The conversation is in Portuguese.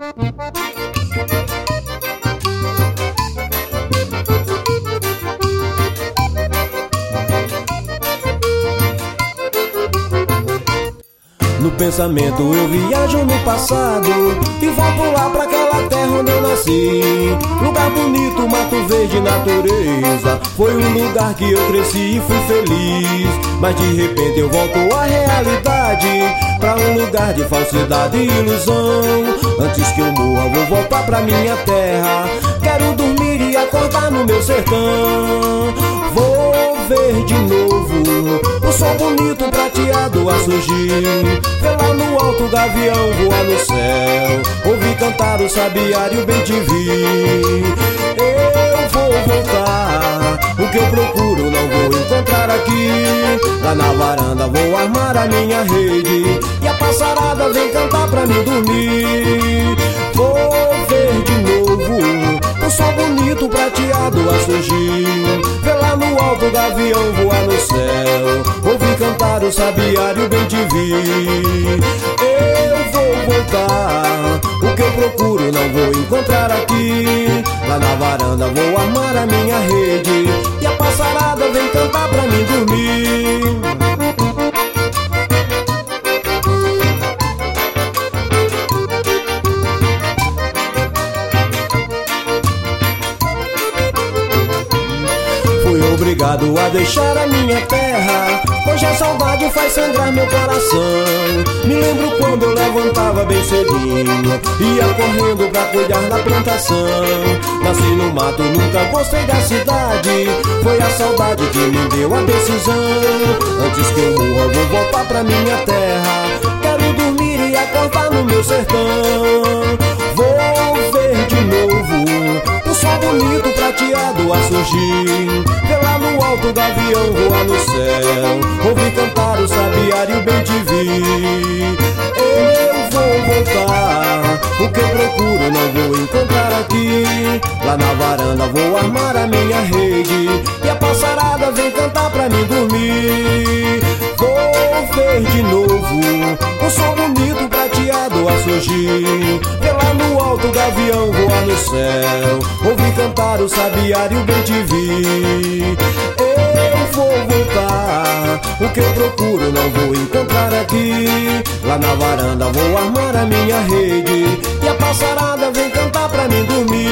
No pensamento eu viajo no passado e volto lá pra aquela terra onde eu nasci. Lugar bonito, mato verde, natureza. Foi um lugar que eu cresci e fui feliz. Mas de repente eu volto à realidade, pra um lugar de falsidade e ilusão. Antes que eu morra vou voltar pra minha terra. Quero dormir e acordar no meu sertão. Vou ver de novo o sol bonito prateado a surgir. Ver lá no alto o gavião voar no céu. Ouvir cantar o sabiá e o bem-te-vi. Eu vou voltar, o que eu procuro não vou encontrar aqui. Lá na varanda vou armar a minha rede e a passarada vem cantar pra mim dormir. Vou ver de novo o sol bonito prateado a surgir. Ver lá no alto o gavião voar no céu. Ouvir cantar o sabiá e o bem-te-vi. Eu vou voltar, o que eu procuro não vou encontrar aqui. Lá na varanda vou armar a minha rede e a passarada vem cantar pra mim dormir. Obrigado a deixar a minha terra, hoje a saudade faz sangrar meu coração. Me lembro quando eu levantava bem cedinho, ia correndo pra cuidar da plantação. Nasci no mato, nunca gostei da cidade, foi a saudade que me deu a decisão. Antes que eu morra vou voltar pra minha terra, quero dormir e acordar no meu sertão. Vou ver de novo o sol bonito prateado a surgir. Ver lá no alto o gavião voar no céu. Ouvir cantar o sabiá e o bem-te-vi. Eu vou voltar, o que eu procuro não vou encontrar aqui. Lá na varanda vou armar a minha rede e a passarada vem cantar pra mim dormir. Vou ver de novo o sol bonito prateado a surgir. Ver lá no alto o gavião voar no céu. Ouvir cantar o sabiá e o bem-te-vi. Eu vou voltar, o que eu procuro não vou encontrar aqui. Lá na varanda vou armar a minha rede e a passarada vem cantar pra mim dormir.